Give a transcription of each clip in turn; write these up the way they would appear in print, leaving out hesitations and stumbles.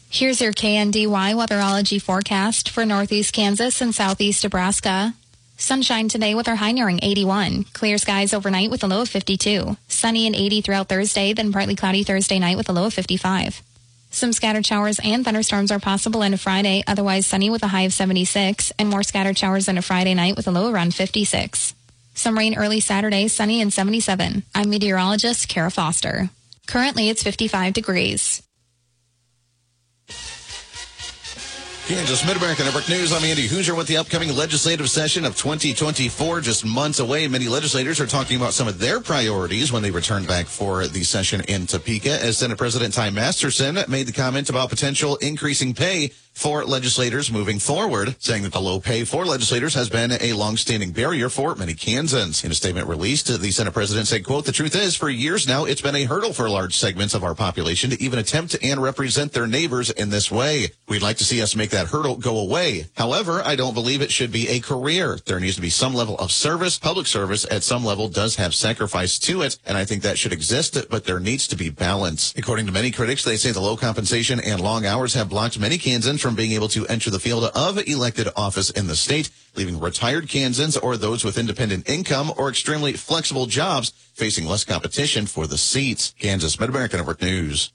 Here's your KNDY weatherology forecast for northeast Kansas and southeast Nebraska. Sunshine today with our high nearing 81. Clear skies overnight with a low of 52. Sunny and 80 throughout Thursday, then partly cloudy Thursday night with a low of 55. Some scattered showers and thunderstorms are possible into Friday, otherwise sunny with a high of 76, and more scattered showers into Friday night with a low around 56. Some rain early Saturday, sunny and 77. I'm meteorologist Kara Foster. Currently, it's 55 degrees. Kansas Mid-America Network News. I'm Andy Hoosier with the upcoming legislative session of 2024, just months away. Many legislators are talking about some of their priorities when they return back for the session in Topeka, as Senate President Ty Masterson made the comment about potential increasing pay for legislators moving forward, saying that the low pay for legislators has been a long-standing barrier for many Kansans. In a statement released, the Senate President said, quote, "The truth is, for years now, it's been a hurdle for large segments of our population to even attempt and represent their neighbors in this way. We'd like to see us make that hurdle go away. However, I don't believe it should be a career. There needs to be some level of service. Public service at some level does have sacrifice to it, and I think that should exist, but there needs to be balance." According to many critics, they say the low compensation and long hours have blocked many Kansans from being able to enter the field of elected office in the state, leaving retired Kansans or those with independent income or extremely flexible jobs facing less competition for the seats. Kansas Mid-America Network News.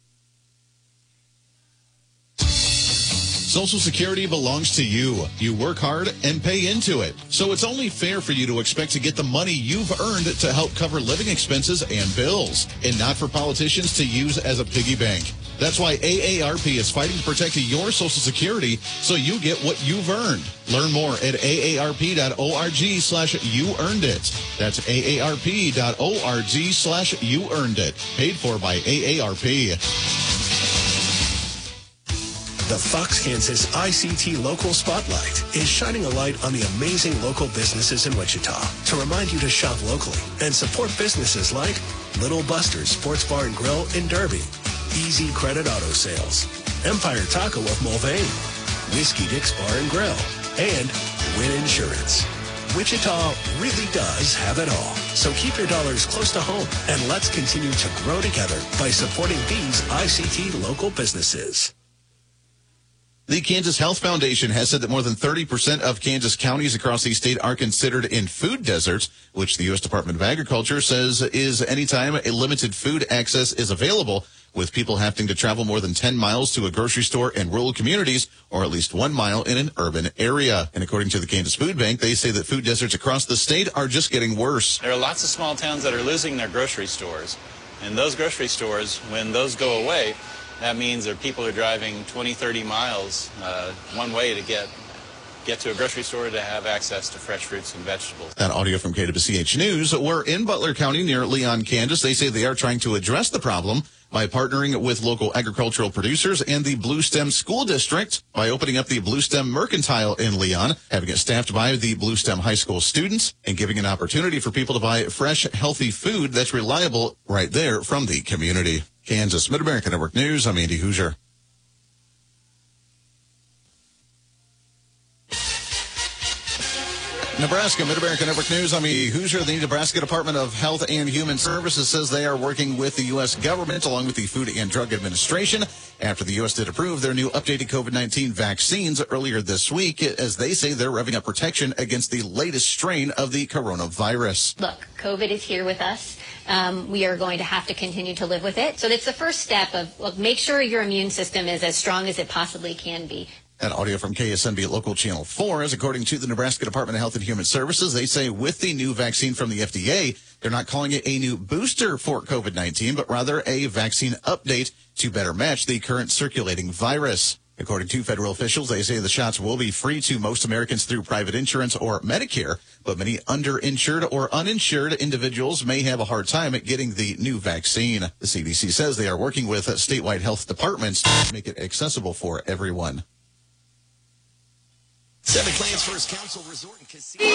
Social Security belongs to you. You work hard and pay into it. So it's only fair for you to expect to get the money you've earned to help cover living expenses and bills, and not for politicians to use as a piggy bank. That's why AARP is fighting to protect your Social Security so you get what you've earned. Learn more at aarp.org/youearnedit. That's aarp.org/youearnedit. Paid for by AARP. The Fox Kansas ICT Local Spotlight is shining a light on the amazing local businesses in Wichita to remind you to shop locally and support businesses like Little Buster's Sports Bar and Grill in Derby, Easy Credit Auto Sales, Empire Taco of Mulvane, Whiskey Dick's Bar and Grill, and Win Insurance. Wichita really does have it all. So keep your dollars close to home and let's continue to grow together by supporting these ICT local businesses. The Kansas Health Foundation has said that more than 30% of Kansas counties across the state are considered in food deserts, which the U.S. Department of Agriculture says is anytime a limited food access is available, with people having to travel more than 10 miles to a grocery store in rural communities or at least 1 mile in an urban area. And according to the Kansas Food Bank, they say that food deserts across the state are just getting worse. There are lots of small towns that are losing their grocery stores. And those grocery stores, when those go away, that means that people are driving 20, 30 miles one way to get to a grocery store to have access to fresh fruits and vegetables. That audio from KWCH News. We're in Butler County near Leon, Kansas. They say they are trying to address the problem by partnering with local agricultural producers and the Blue Stem School District by opening up the Blue Stem Mercantile in Leon, having it staffed by the Blue Stem High School students, and giving an opportunity for people to buy fresh, healthy food that's reliable right there from the community. Kansas Mid-America Network News, I'm Andy Hoosier. Nebraska Mid-America Network News, I'm Andy Hoosier. The Nebraska Department of Health and Human Services says they are working with the U.S. government along with the Food and Drug Administration after the U.S. did approve their new updated COVID-19 vaccines earlier this week, as they say they're revving up protection against the latest strain of the coronavirus. Look, COVID is here with us. We are going to have to continue to live with it. So it's the first step of, look, make sure your immune system is as strong as it possibly can be. That audio from KSNB Local Channel 4, as according to the Nebraska Department of Health and Human Services, they say with the new vaccine from the FDA, they're not calling it a new booster for COVID-19, but rather a vaccine update to better match the current circulating virus. According to federal officials, they say the shots will be free to most Americans through private insurance or Medicare, but many underinsured or uninsured individuals may have a hard time at getting the new vaccine. The CDC says they are working with statewide health departments to make it accessible for everyone. Seven Clans First Council Resort and Casino.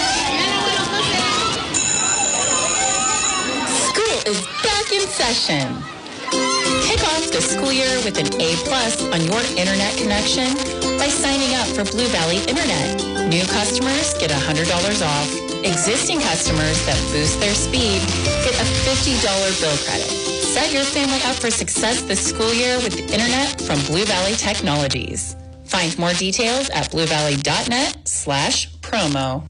School is back in session. Kick off the school year with an A+ on your internet connection by signing up for Blue Valley Internet. New customers get $100 off. Existing customers that boost their speed get a $50 bill credit. Set your family up for success this school year with the internet from Blue Valley Technologies. Find more details at bluevalley.net/promo.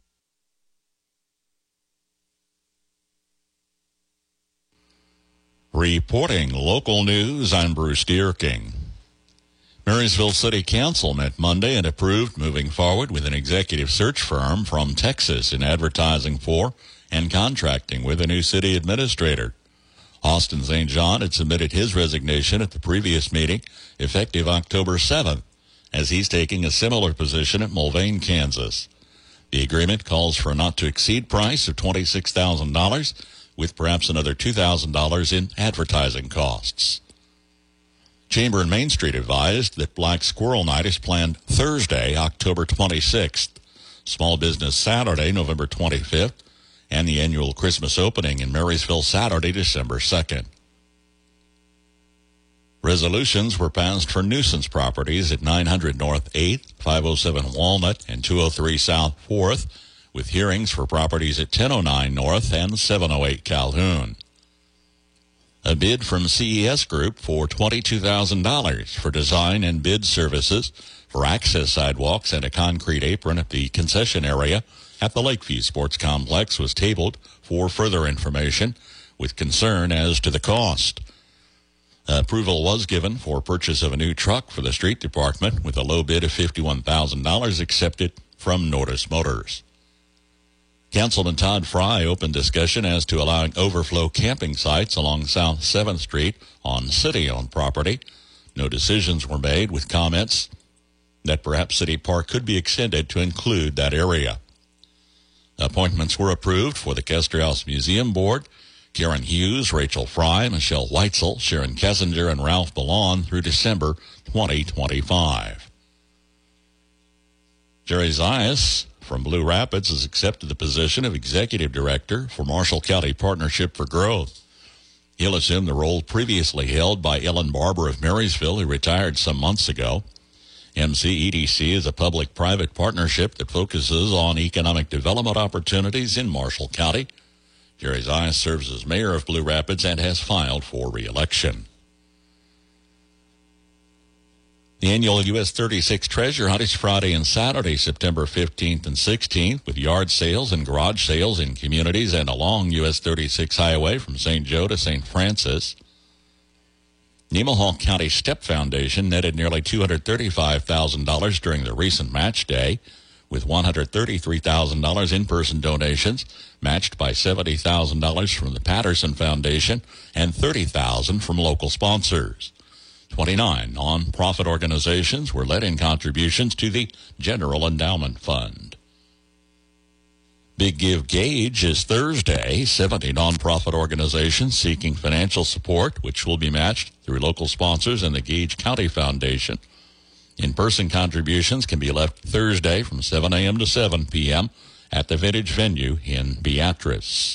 Reporting local news, I'm Bruce Deerking. Marysville City Council met Monday and approved moving forward with an executive search firm from Texas in advertising for and contracting with a new city administrator. Austin St. John had submitted his resignation at the previous meeting, effective October 7th, as he's taking a similar position at Mulvane, Kansas. The agreement calls for a not-to-exceed price of $26,000, with perhaps another $2,000 in advertising costs. Chamber and Main Street advised that Black Squirrel Night is planned Thursday, October 26th, Small Business Saturday, November 25th, and the annual Christmas opening in Marysville Saturday, December 2nd. Resolutions were passed for nuisance properties at 900 North 8th, 507 Walnut, and 203 South 4th, with hearings for properties at 1009 North and 708 Calhoun. A bid from CES Group for $22,000 for design and bid services for access sidewalks and a concrete apron at the concession area at the Lakeview Sports Complex was tabled for further information with concern as to the cost. Approval was given for purchase of a new truck for the street department with a low bid of $51,000 accepted from Nordis Motors. Councilman Todd Fry opened discussion as to allowing overflow camping sites along South 7th Street on city-owned property. No decisions were made, with comments that perhaps City Park could be extended to include that area. Appointments were approved for the Kester House Museum Board. Karen Hughes, Rachel Fry, Michelle Weitzel, Sharon Kessinger, and Ralph Ballon through December 2025. Jerry Zayas from Blue Rapids has accepted the position of Executive Director for Marshall County Partnership for Growth. He'll assume the role previously held by Ellen Barber of Marysville, who retired some months ago. MCEDC is a public-private partnership that focuses on economic development opportunities in Marshall County. Jerry Zayas serves as mayor of Blue Rapids and has filed for re-election. The annual US 36 Treasure Hunt is Friday and Saturday, September 15th and 16th, with yard sales and garage sales in communities and along US 36 Highway from St. Joe to St. Francis. Nemaha County Step Foundation netted nearly $235,000 during the recent match day, with $133,000 in-person donations, matched by $70,000 from the Patterson Foundation and $30,000 from local sponsors. 29 nonprofit organizations were led in contributions to the General Endowment Fund. Big Give Gauge is Thursday. 70 nonprofit organizations seeking financial support, which will be matched through local sponsors and the Gage County Foundation. In-person contributions can be left Thursday from 7 a.m. to 7 p.m. at the Vintage Venue in Beatrice.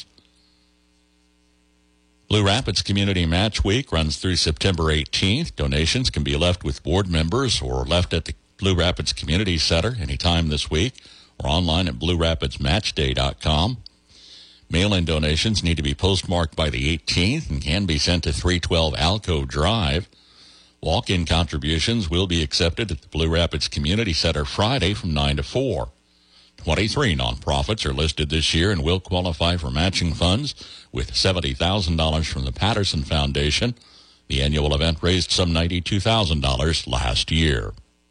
Blue Rapids Community Match Week runs through September 18th. Donations can be left with board members or left at the Blue Rapids Community Center anytime this week or online at bluerapidsmatchday.com. Mail-in donations need to be postmarked by the 18th and can be sent to 312 Alcove Drive. Walk-in contributions will be accepted at the Blue Rapids Community Center Friday from 9 to 4. 23 nonprofits are listed this year and will qualify for matching funds, with $70,000 from the Patterson Foundation. The annual event raised some $92,000 last year.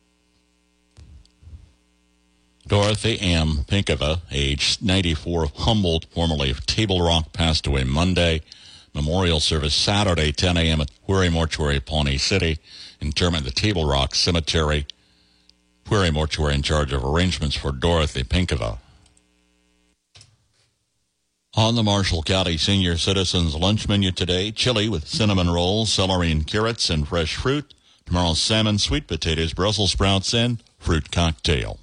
Dorothy M. Pinkova, age 94, of Humboldt, formerly of Table Rock, passed away Monday. Memorial service Saturday, 10 a.m. at Huari Mortuary, Pawnee City. Interment at the Table Rock Cemetery. Huari Mortuary in charge of arrangements for Dorothy Pinkova. On the Marshall County Senior Citizens lunch menu today, chili with cinnamon rolls, celery and carrots, and fresh fruit. Tomorrow, salmon, sweet potatoes, Brussels sprouts, and fruit cocktail.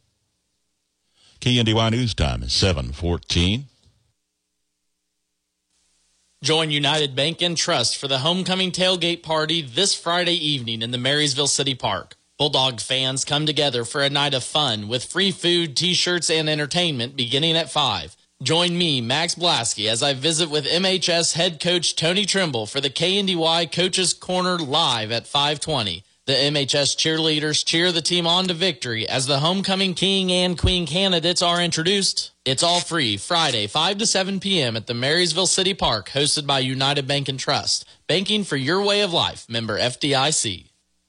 KNDY News Time is 7:14. Join United Bank and Trust for the homecoming tailgate party this Friday evening in the Marysville City Park. Bulldog fans come together for a night of fun with free food, T-shirts, and entertainment beginning at 5. Join me, Max Blasky, as I visit with MHS head coach Tony Trimble for the KNDY Coaches Corner live at 5:20. The MHS cheerleaders cheer the team on to victory as the homecoming king and queen candidates are introduced. It's all free Friday, 5 to 7 p.m. at the Marysville City Park, hosted by United Bank and Trust. Banking for your way of life. Member FDIC.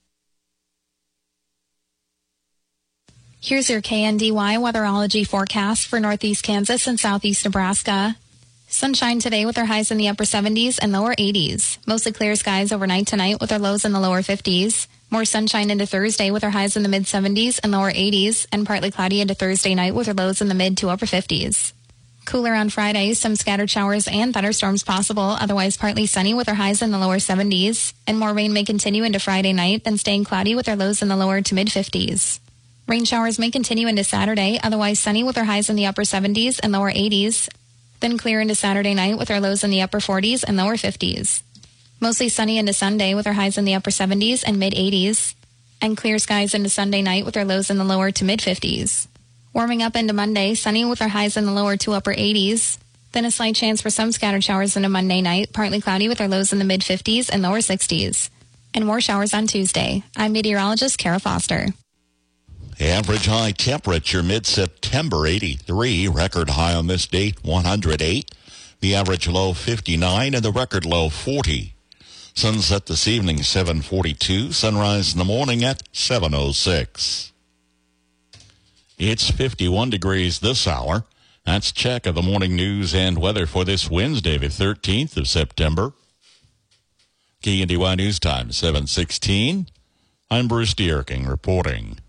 Here's your KNDY weatherology forecast for northeast Kansas and southeast Nebraska. Sunshine today with our highs in the upper 70s and lower 80s. Mostly clear skies overnight tonight with our lows in the lower 50s. More sunshine into Thursday with our highs in the mid 70s and lower 80s, and partly cloudy into Thursday night with our lows in the mid to upper 50s. Cooler on Friday, some scattered showers and thunderstorms possible, otherwise partly sunny with our highs in the lower 70s, and more rain may continue into Friday night, then staying cloudy with our lows in the lower to mid 50s. Rain showers may continue into Saturday, otherwise sunny with our highs in the upper 70s and lower 80s, then clear into Saturday night with our lows in the upper 40s and lower 50s. Mostly sunny into Sunday with our highs in the upper 70s and mid 80s, and clear skies into Sunday night with our lows in the lower to mid 50s. Warming up into Monday, sunny with our highs in the lower to upper 80s, then a slight chance for some scattered showers into Monday night, partly cloudy with our lows in the mid 50s and lower 60s, and more showers on Tuesday. I'm meteorologist Kara Foster. Average high temperature mid-September, 83. Record high on this date, 108. The average low, 59, and the record low, 40. Sunset this evening, 7:42. Sunrise in the morning at 7:06. It's 51 degrees this hour. That's check of the morning news and weather for this Wednesday, the 13th of September. KNDY News Time, 7:16. I'm Bruce Dierking reporting.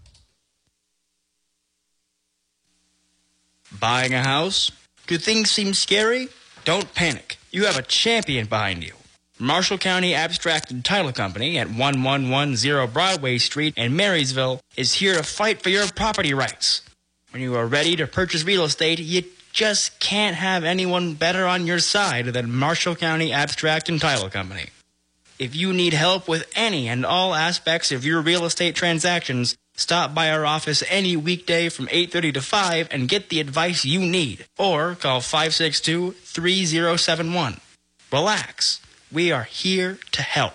Buying a house? Do things seem scary? Don't panic. You have a champion behind you. Marshall County Abstract and Title Company at 1110 Broadway Street in Marysville is here to fight for your property rights. When you are ready to purchase real estate, you just can't have anyone better on your side than Marshall County Abstract and Title Company. If you need help with any and all aspects of your real estate transactions, stop by our office any weekday from 8:30 to 5 and get the advice you need. Or call 562-3071. Relax. We are here to help.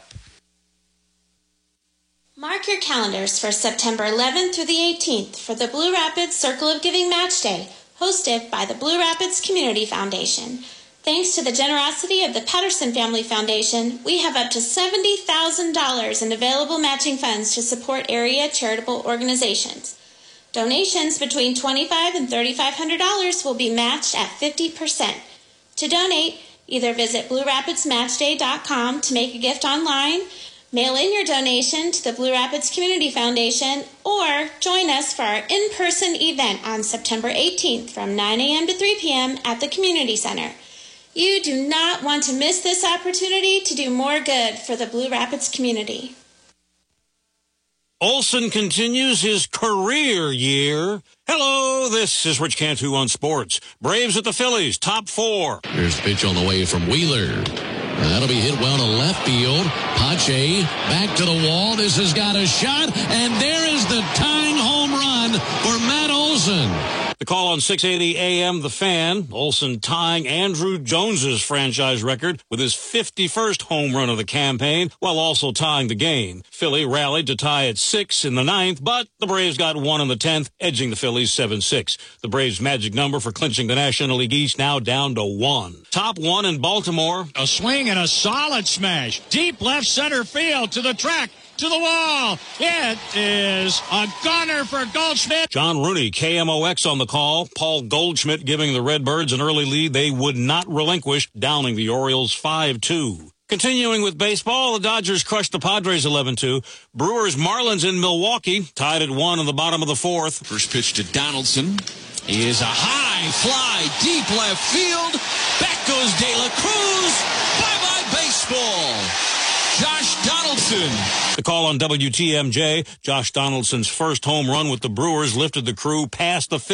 Mark your calendars for September 11th through the 18th for the Blue Rapids Circle of Giving Match Day, hosted by the Blue Rapids Community Foundation. Thanks to the generosity of the Patterson Family Foundation, we have up to $70,000 in available matching funds to support area charitable organizations. Donations between $2,500 and $3,500 will be matched at 50%. To donate, either visit BlueRapidsMatchday.com to make a gift online, mail in your donation to the Blue Rapids Community Foundation, or join us for our in-person event on September 18th from 9 a.m. to 3 p.m. at the Community Center. You do not want to miss this opportunity to do more good for the Blue Rapids community. Olson continues his career year. Hello, this is Rich Cantu on sports. Braves at the Phillies, top 4. Here's the pitch on the way from Wheeler. That'll be hit well to left field. Pache back to the wall. This has got a shot, and there is the tying home run for Matt Olson. The call on 680 AM, The Fan. Olson tying Andrew Jones's franchise record with his 51st home run of the campaign, while also tying the game. Philly rallied to tie at 6 in the 9th, but the Braves got 1 in the 10th, edging the Phillies 7-6. The Braves' magic number for clinching the National League East now down to 1. Top 1 in Baltimore. A swing and a solid smash. Deep left center field to the track. To the wall. It is a gunner for Goldschmidt. John Rooney, KMOX on the call. Paul Goldschmidt giving the Redbirds an early lead they would not relinquish, downing the Orioles 5-2. Continuing with baseball, the Dodgers crushed the Padres 11-2. Brewers Marlins in Milwaukee tied at 1 in the bottom of the 4th. First pitch to Donaldson is a high fly, deep left field. Back goes De La Cruz. Bye-bye baseball. Josh Donaldson. The call on WTMJ, Josh Donaldson's first home run with the Brewers lifted the Crew past the Fish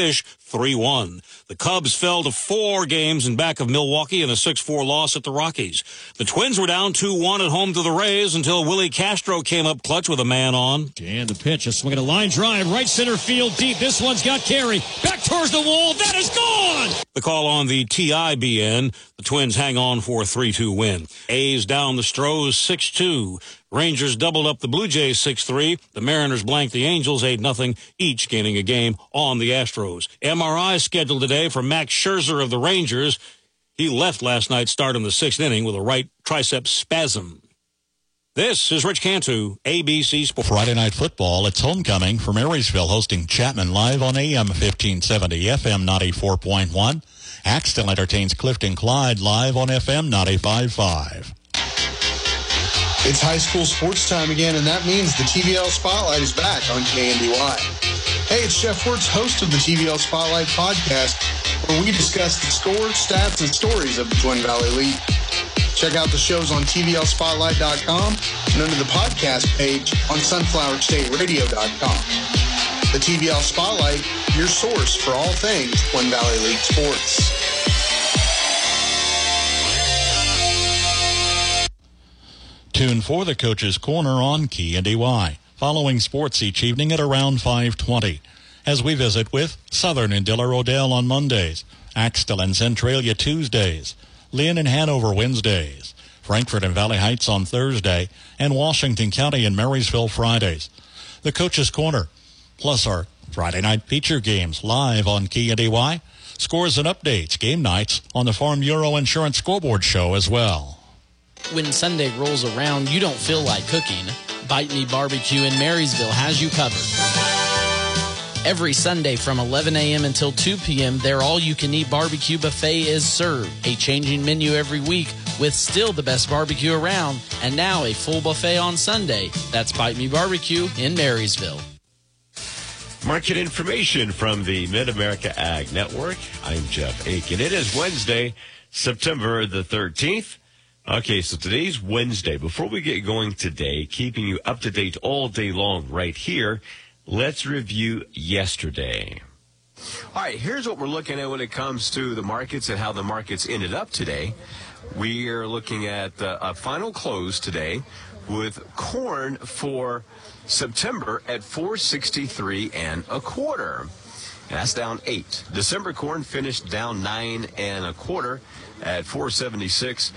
3-1. The Cubs fell to 4 games in back of Milwaukee in a 6-4 loss at the Rockies. The Twins were down 2-1 at home to the Rays until Willie Castro came up clutch with a man on. And the pitch, a swing at a line drive, right center field deep. This one's got Carey. Back towards the wall. That is gone! The call on the TIBN. The Twins hang on for a 3-2 win. A's down the Stros 6-2. Rangers doubled up the Blue Jays 6-3. The Mariners blanked the Angels 8-0, each gaining a game on the Astros. MRI scheduled today for Max Scherzer of the Rangers. He left last night's start in the 6th inning with a right tricep spasm. This is Rich Cantu, ABC Sports. Friday Night Football, it's homecoming for Marysville, hosting Chapman live on AM 1570, FM 94.1. Axtell entertains Clifton Clyde live on FM 95.5. It's high school sports time again, and that means the TVL Spotlight is back on KNDY. Hey, it's Jeff Wirtz, host of the TVL Spotlight podcast, where we discuss the scores, stats, and stories of the Twin Valley League. Check out the shows on tvlspotlight.com and under the podcast page on sunflowerstateradio.com. The TVL Spotlight, your source for all things Twin Valley League sports. Tune for the Coach's Corner on KNDY, following sports each evening at around 5:20. As we visit with Southern and Diller Odell on Mondays, Axtell and Centralia Tuesdays, Lynn and Hanover Wednesdays, Frankfort and Valley Heights on Thursday, and Washington County and Marysville Fridays. The Coach's Corner, plus our Friday night feature games live on KNDY, scores and updates, game nights on the Farm Bureau Insurance Scoreboard Show as well. When Sunday rolls around, you don't feel like cooking. Bite Me Barbecue in Marysville has you covered. Every Sunday from 11 a.m. until 2 p.m., their all-you-can-eat barbecue buffet is served. A changing menu every week with still the best barbecue around. And now a full buffet on Sunday. That's Bite Me Barbecue in Marysville. Market information from the Mid-America Ag Network. I'm Jeff Aiken. It is Wednesday, September the 13th. Okay, so today's Wednesday. Before we get going today, keeping you up to date all day long right here, let's review yesterday. All right, here's what we're looking at when it comes to the markets and how the markets ended up today. We are looking at a final close today with corn for September at $4.63 1/4. That's down 8. December corn finished down 9 1/4 at $4.76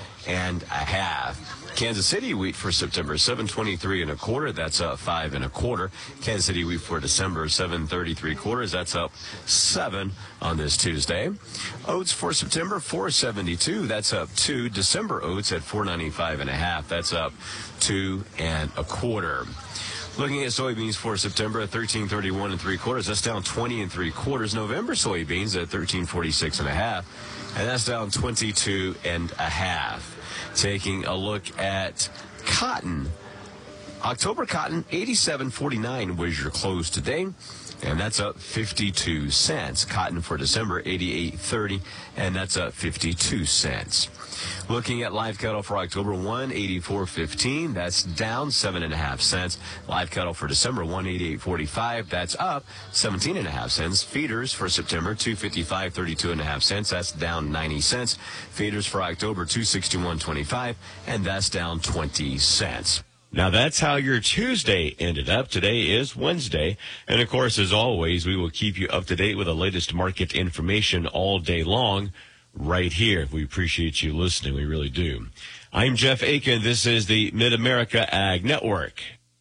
1/2. Kansas City wheat for September, $7.23 1/4. That's up 5 1/4. Kansas City wheat for December, $7.30 3/4. That's up 7 on this Tuesday. Oats for September, $4.72. That's up 2. December oats at $4.95 1/2. That's up 2 1/4. Looking at soybeans for September at $13.31 3/4. That's down 20 3/4. November soybeans at $13.46 1/2. And that's down 22 1/2. Taking a look at cotton. October cotton, $87.49 was your close today. And that's up 52 cents. Cotton for December, $88.30. And that's up 52 cents. Looking at live cattle for October, $184.15. That's down 7.5 cents. Live cattle for December, $188.45. That's up 17.5 cents. Feeders for September, $255.32 1/2 cents. That's down 90 cents. Feeders for October, $261.25. And that's down 20 cents. Now, that's how your Tuesday ended up. Today is Wednesday. And, of course, as always, we will keep you up to date with the latest market information all day long right here. We appreciate you listening. We really do. I'm Jeff Aiken. This is the Mid-America Ag Network.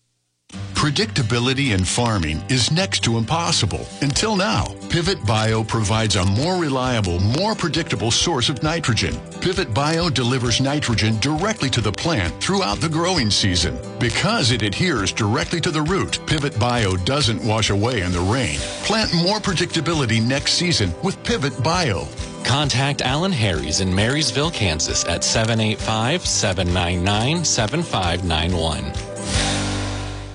Predictability in farming is next to impossible. Until now, Pivot Bio provides a more reliable, more predictable source of nitrogen. Pivot Bio delivers nitrogen directly to the plant throughout the growing season. Because it adheres directly to the root, Pivot Bio doesn't wash away in the rain. Plant more predictability next season with Pivot Bio. Contact Alan Harries in Marysville, Kansas at 785-799-7591.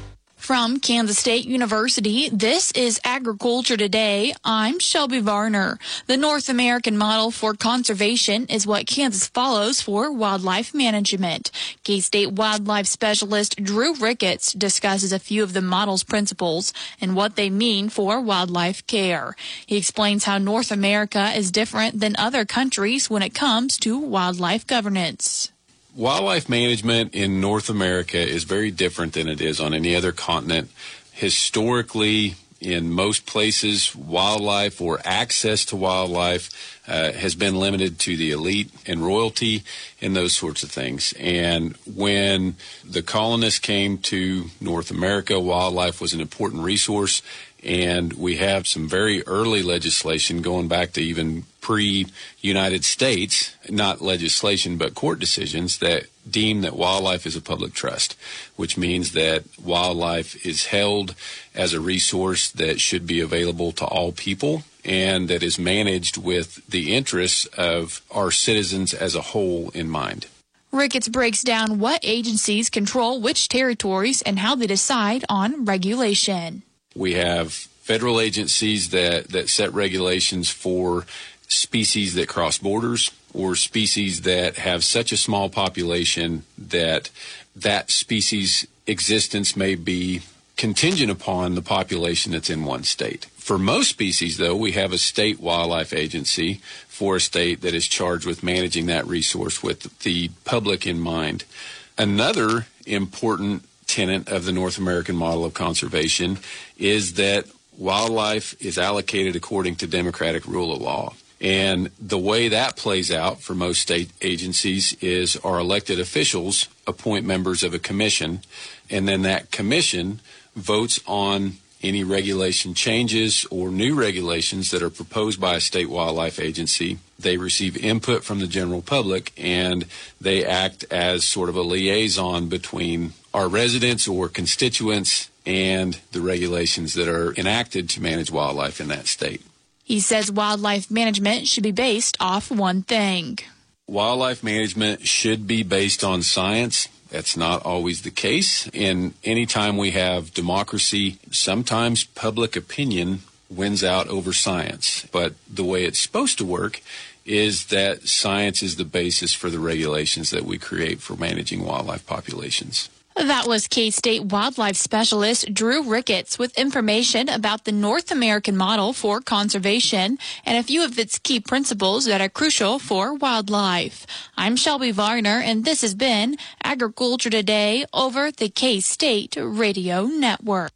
From Kansas State University, this is Agriculture Today. I'm Shelby Varner. The North American model for conservation is what Kansas follows for wildlife management. K-State wildlife specialist Drew Ricketts discusses a few of the model's principles and what they mean for wildlife care. He explains how North America is different than other countries when it comes to wildlife governance. Wildlife management in North America is very different than it is on any other continent. Historically, in most places, wildlife or access to wildlife has been limited to the elite and royalty and those sorts of things. And when the colonists came to North America, wildlife was an important resource. And we have some very early legislation going back to even pre-United States, not legislation, but court decisions that deem that wildlife is a public trust, which means that wildlife is held as a resource that should be available to all people and that is managed with the interests of our citizens as a whole in mind. Ricketts breaks down what agencies control which territories and how they decide on regulation. We have federal agencies that set regulations for species that cross borders or species that have such a small population that that species' existence may be contingent upon the population that's in one state. For most species, though, we have a state wildlife agency for a state that is charged with managing that resource with the public in mind. Another important tenet of the North American model of conservation is that wildlife is allocated according to democratic rule of law. And the way that plays out for most state agencies is our elected officials appoint members of a commission, and then that commission votes on any regulation changes or new regulations that are proposed by a state wildlife agency. They receive input from the general public, and they act as sort of a liaison between our residents or constituents and the regulations that are enacted to manage wildlife in that state. He says wildlife management should be based off one thing. Wildlife management should be based on science. That's not always the case. And anytime we have democracy, sometimes public opinion wins out over science. But the way it's supposed to work is that science is the basis for the regulations that we create for managing wildlife populations. That was K-State wildlife specialist Drew Ricketts with information about the North American model for conservation and a few of its key principles that are crucial for wildlife. I'm Shelby Varner, and this has been Agriculture Today over the K-State Radio Network.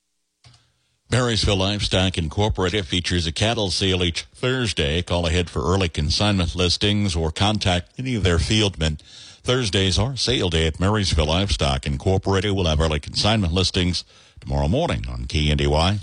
Marysville Livestock Incorporated features a cattle sale each Thursday. Call ahead for early consignment listings or contact any of their fieldmen. Thursdays are sale day at Marysville Livestock Incorporated. We'll have early consignment listings tomorrow morning on KNDY.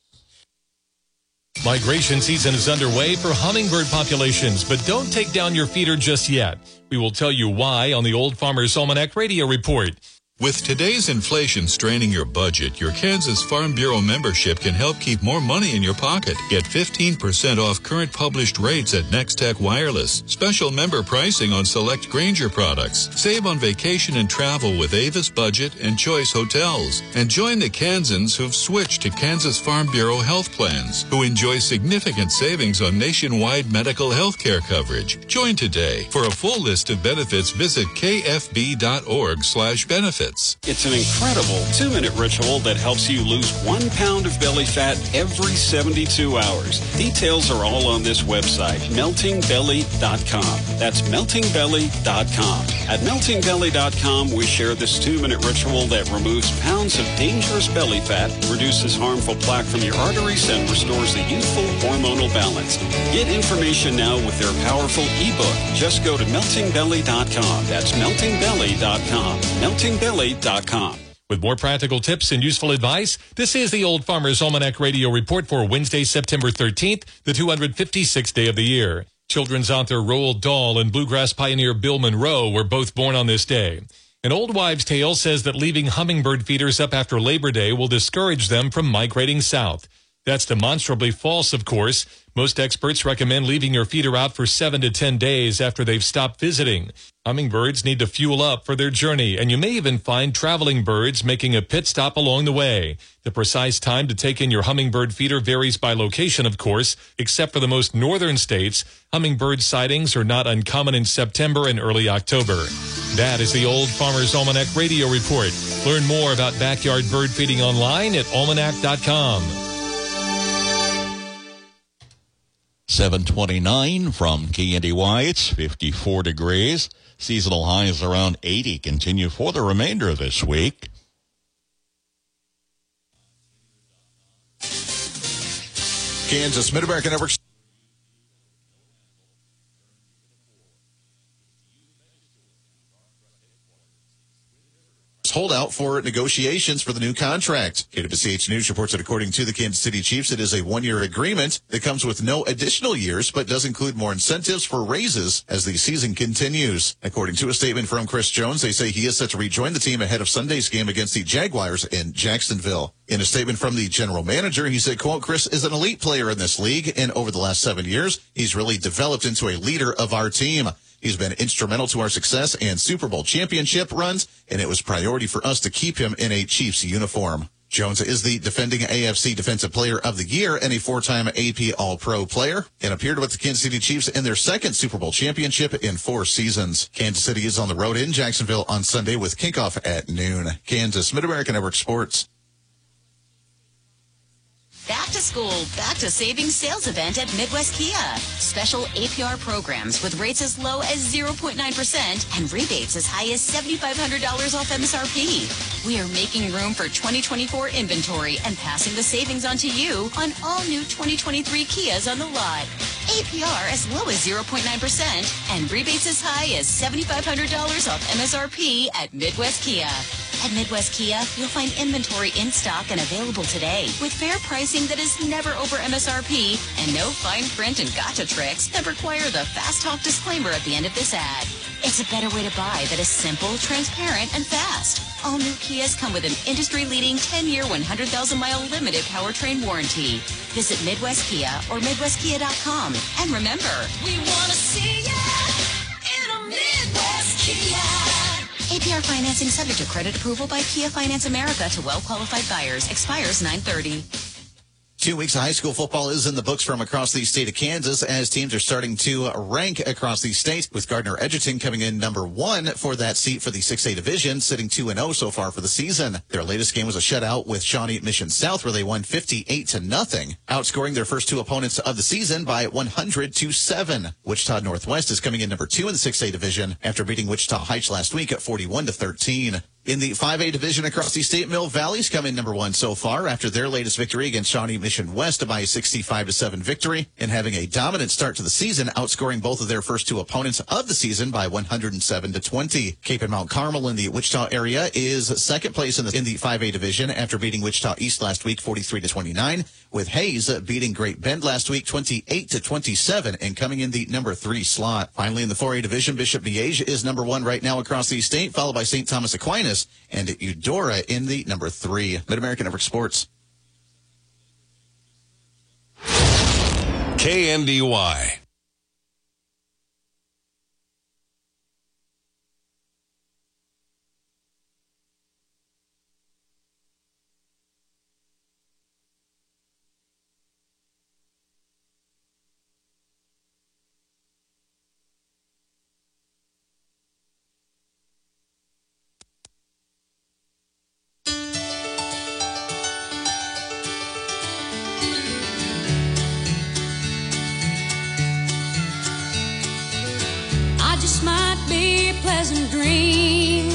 Migration season is underway for hummingbird populations, but don't take down your feeder just yet. We will tell you why on the Old Farmer's Almanac Radio Report. With today's inflation straining your budget, your Kansas Farm Bureau membership can help keep more money in your pocket. Get 15% off current published rates at Nextech Wireless. Special member pricing on select Grainger products. Save on vacation and travel with Avis Budget and Choice Hotels. And join the Kansans who've switched to Kansas Farm Bureau health plans, who enjoy significant savings on nationwide medical health care coverage. Join today. For a full list of benefits, visit kfb.org/benefits. It's an incredible 2-minute ritual that helps you lose 1 pound of belly fat every 72 hours. Details are all on this website, meltingbelly.com. That's meltingbelly.com. At meltingbelly.com, we share this 2-minute ritual that removes pounds of dangerous belly fat, reduces harmful plaque from your arteries, and restores a youthful hormonal balance. Get information now with their powerful ebook. Just go to meltingbelly.com. That's meltingbelly.com. Meltingbelly.com. With more practical tips and useful advice, this is the Old Farmer's Almanac Radio Report for Wednesday, September 13th, the 256th day of the year. Children's author Roald Dahl and bluegrass pioneer Bill Monroe were both born on this day. An old wives' tale says that leaving hummingbird feeders up after Labor Day will discourage them from migrating south. That's demonstrably false, of course. Most experts recommend leaving your feeder out for 7 to 10 days after they've stopped visiting. Hummingbirds need to fuel up for their journey, and you may even find traveling birds making a pit stop along the way. The precise time to take in your hummingbird feeder varies by location, of course. Except for the most northern states, hummingbird sightings are not uncommon in September and early October. That is the Old Farmer's Almanac Radio Report. Learn more about backyard bird feeding online at almanac.com. 729 from KNDY. It's 54 degrees. Seasonal highs around 80 continue for the remainder of this week. Kansas Mid-American Network. Hold out for negotiations for the new contract. KWCH News reports that according to the Kansas City Chiefs, it is a one-year agreement that comes with no additional years, but does include more incentives for raises as the season continues. According to a statement from Chris Jones, they say he is set to rejoin the team ahead of Sunday's game against the Jaguars in Jacksonville. In a statement from the general manager, he said, quote, Chris is an elite player in this league, and over the last 7 years, he's really developed into a leader of our team. He's been instrumental to our success and Super Bowl championship runs, and it was priority for us to keep him in a Chiefs uniform. Jones is the defending AFC Defensive Player of the Year and a four-time AP All-Pro player, and appeared with the Kansas City Chiefs in their second Super Bowl championship in 4 seasons. Kansas City is on the road in Jacksonville on Sunday with kickoff at noon. Kansas Mid-American Network Sports. Back to school, back to savings sales event at Midwest Kia. Special APR programs with rates as low as 0.9% and rebates as high as $7,500 off MSRP. We are making room for 2024 inventory and passing the savings on to you on all new 2023 Kias on the lot. APR as low as 0.9% and rebates as high as $7,500 off MSRP at Midwest Kia. At Midwest Kia, you'll find inventory in stock and available today with fair pricing that is never over MSRP and no fine print and gotcha tricks that require the fast talk disclaimer at the end of this ad. It's a better way to buy that is simple, transparent, and fast. All new Kias come with an industry-leading 10-year, 100,000-mile limited powertrain warranty. Visit Midwest Kia or MidwestKia.com. And remember, we want to see ya in a Midwest Kia. APR financing subject to credit approval by Kia Finance America to well-qualified buyers. Expires 9/30. 2 weeks of high school football is in the books from across the state of Kansas as teams are starting to rank across the state, with Gardner Edgerton coming in number 1 for that seat for the 6A division, sitting 2-0 so far for the season. Their latest game was a shutout with Shawnee Mission South, where they won 58-0, outscoring their first 2 opponents of the season by 100-7. Wichita Northwest is coming in number 2 in the 6A division after beating Wichita Heights last week at 41-13. In the 5A division across the state, Mill Valley's come in number 1 so far after their latest victory against Shawnee Mission West by a 65-7 victory, and having a dominant start to the season, outscoring both of their first 2 opponents of the season by 107-20. Cape and Mount Carmel in the Wichita area is second place in the 5A division after beating Wichita East last week 43-29, with Hayes beating Great Bend last week 28-27 and coming in the number 3 slot. Finally, in the 4A division, Bishop Miege is number 1 right now across the state, followed by St. Thomas Aquinas and Eudora in the number 3. Mid-American Network Sports. KNDY. Pleasant dream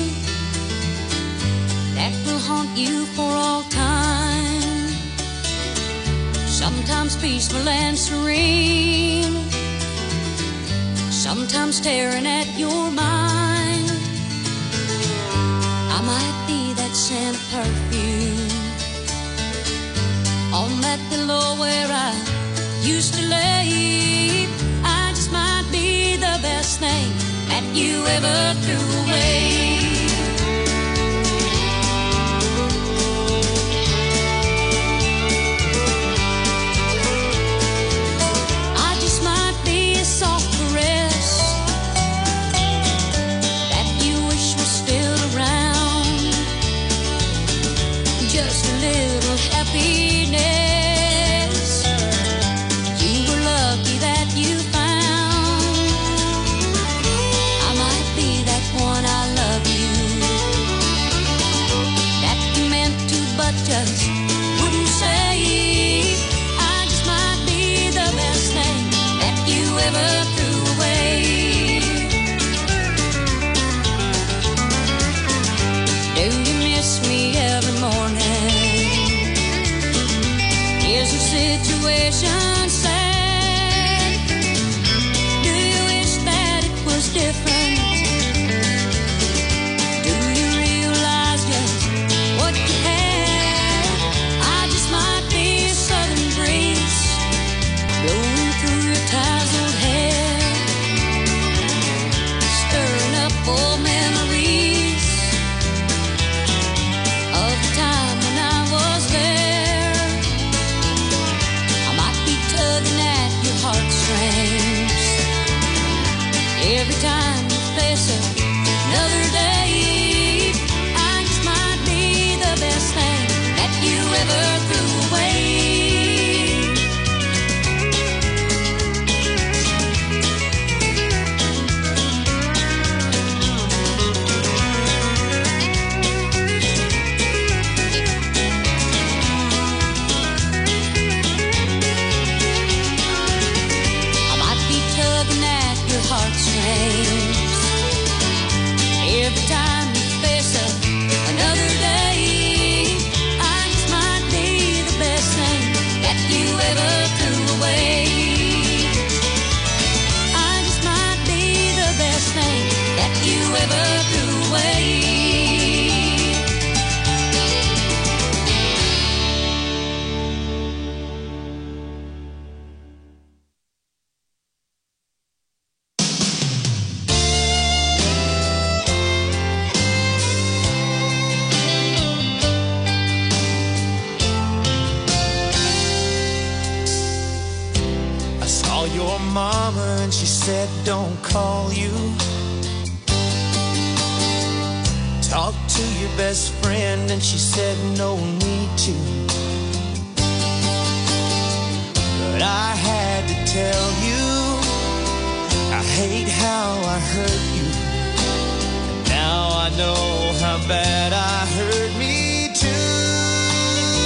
that will haunt you for all time. Sometimes peaceful and serene, sometimes staring at your mind. I might be that scent of perfume on that pillow where I used to lay. I just might be the best thing that you ever threw away. just a little happiness. You were lucky that you found. I might be that one, I love you, that you meant to but just wouldn't say. I just might be the best thing that you ever threw away. Do you miss me every morning? Is the situation sad? Do you wish that it was different? Do you realize just what you had? I just might be a southern breeze blowing through your tousled hair, stirring up old memories of the time when I was there. I might be tugging at your heartstrings every time you face another day. I just might be the best thing that you ever threw away. I might be tugging at your heartstrings every time you face another day. I just might be the best thing that you ever threw away. I just might be the best thing that you ever threw away. I saw your mama and she said don't call you. Talked to your best friend and she said no need to. But I had to tell you, I hate how I hurt you. And now I know